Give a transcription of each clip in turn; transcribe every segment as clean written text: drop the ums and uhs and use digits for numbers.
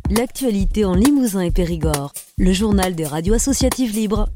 L'actualité en Limousin et Périgord. Le journal des radios associatives libres.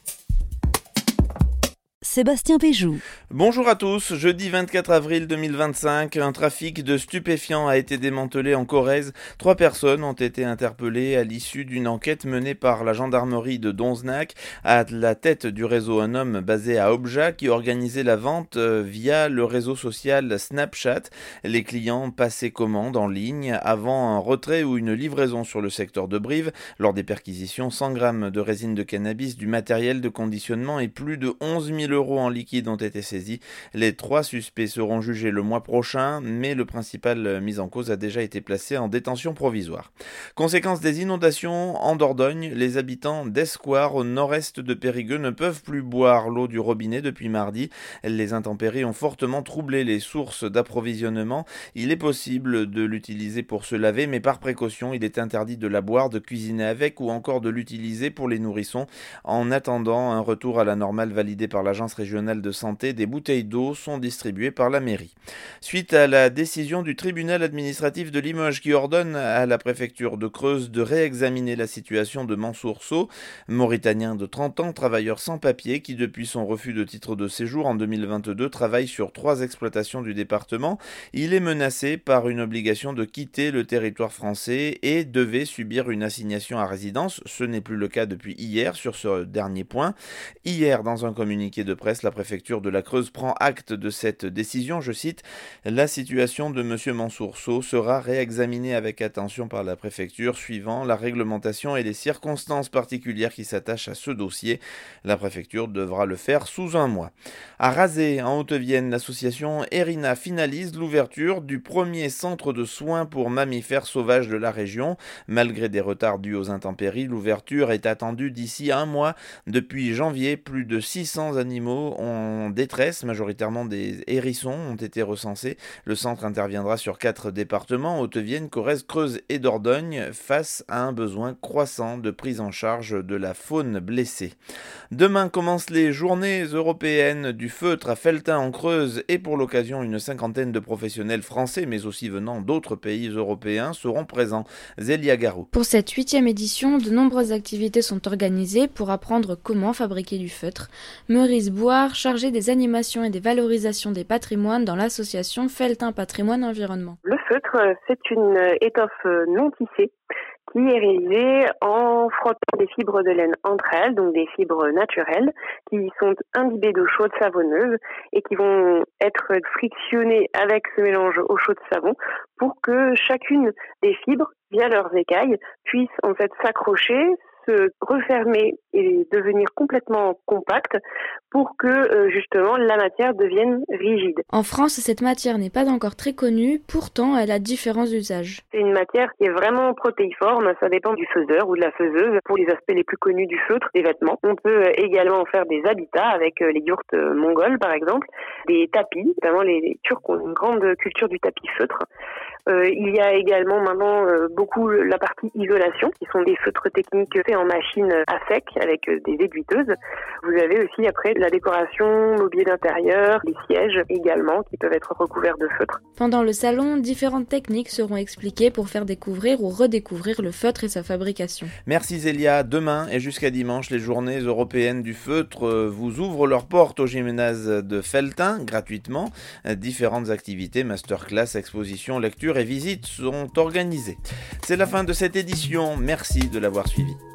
Sébastien Péjou. Bonjour à tous, jeudi 24 avril 2025, un trafic de stupéfiants a été démantelé en Corrèze. 3 personnes ont été interpellées à l'issue d'une enquête menée par la gendarmerie de Donzenac. À la tête du réseau, un homme basé à Obja qui organisait la vente via le réseau social Snapchat. Les clients passaient commande en ligne avant un retrait ou une livraison sur le secteur de Brive. Lors des perquisitions, 100 grammes de résine de cannabis, du matériel de conditionnement et plus de 11 000 euros en liquide ont été saisis. Les 3 suspects seront jugés le mois prochain, mais le principal mis en cause a déjà été placé en détention provisoire. Conséquence des inondations en Dordogne, les habitants d'Escoir au nord-est de Périgueux ne peuvent plus boire l'eau du robinet depuis mardi. Les intempéries ont fortement troublé les sources d'approvisionnement. Il est possible de l'utiliser pour se laver, mais par précaution, il est interdit de la boire, de cuisiner avec ou encore de l'utiliser pour les nourrissons. En attendant un retour à la normale validé par l'Agence régionale de santé, des bouteilles d'eau sont distribuées par la mairie. Suite à la décision du tribunal administratif de Limoges qui ordonne à la préfecture de Creuse de réexaminer la situation de Mansour Sow, mauritanien de 30 ans, travailleur sans papier qui depuis son refus de titre de séjour en 2022 travaille sur 3 exploitations du département, il est menacé par une obligation de quitter le territoire français et devait subir une assignation à résidence. Ce n'est plus le cas depuis hier sur ce dernier point. Hier, dans un communiqué de presse, la préfecture de la Creuse prend acte de cette décision. Je cite, « La situation de M. Mansour Sow sera réexaminée avec attention par la préfecture suivant la réglementation et les circonstances particulières qui s'attachent à ce dossier. La préfecture devra le faire sous un mois. » À Razé, en Haute-Vienne, l'association Erina finalise l'ouverture du premier centre de soins pour mammifères sauvages de la région. Malgré des retards dus aux intempéries, l'ouverture est attendue d'ici un mois. Depuis janvier, plus de 600 animaux en détresse, majoritairement des hérissons, ont été recensés. Le centre interviendra sur 4 départements, Haute-Vienne, Corrèze, Creuse et Dordogne, face à un besoin croissant de prise en charge de la faune blessée. Demain commencent les journées européennes du feutre à Felletin en Creuse et pour l'occasion, une 50aine de professionnels français, mais aussi venant d'autres pays européens, seront présents. Zélia Garou. Pour cette 8e édition, de nombreuses activités sont organisées pour apprendre comment fabriquer du feutre. Meurice Bouard, chargé des animations et des valorisations des patrimoines dans l'association Felletin Patrimoine Environnement. Le feutre, c'est une étoffe non tissée qui est réalisée en frottant des fibres de laine entre elles, donc des fibres naturelles, qui sont imbibées d'eau chaude savonneuse et qui vont être frictionnées avec ce mélange eau chaude savon pour que chacune des fibres, via leurs écailles, puisse en fait s'accrocher, se refermer et devenir complètement compacte pour que justement la matière devienne rigide. En France, cette matière n'est pas encore très connue, pourtant elle a différents usages. C'est une matière qui est vraiment protéiforme, ça dépend du faiseur ou de la faiseuse. Pour les aspects les plus connus du feutre, des vêtements. On peut également faire des habitats avec les yourtes mongoles par exemple, des tapis, notamment les Turcs ont une grande culture du tapis feutre. Il y a également maintenant beaucoup la partie isolation, qui sont des feutres techniques faits en machine à sec avec des aiguiteuses. Vous avez aussi après la décoration, mobilier d'intérieur, les sièges également qui peuvent être recouverts de feutre. Pendant le salon, différentes techniques seront expliquées pour faire découvrir ou redécouvrir le feutre et sa fabrication. Merci Zélia. Demain et jusqu'à dimanche, les journées européennes du feutre vous ouvrent leurs portes au gymnase de Felletin gratuitement. Différentes activités, masterclass, expositions, lectures et visites sont organisées. C'est la fin de cette édition. Merci de l'avoir suivi.